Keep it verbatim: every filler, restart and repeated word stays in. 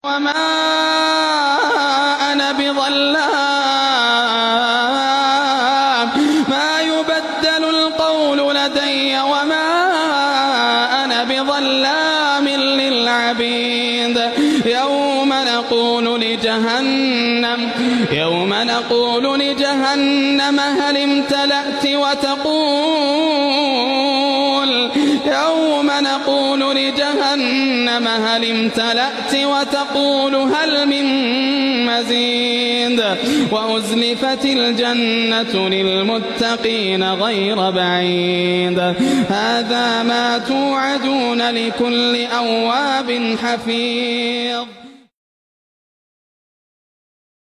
وما أنا بظلام ما يبدل القول لدي وما أنا بظلام للعبيد يوم نقول لجهنم يوم نقول لجهنم هل امتلأت وتقول يوم نقول لجهنم هل امتلأت وتقول هل من مزيد وأزلفت الجنة للمتقين غير بعيد هذا ما توعدون لكل أواب حفيظ.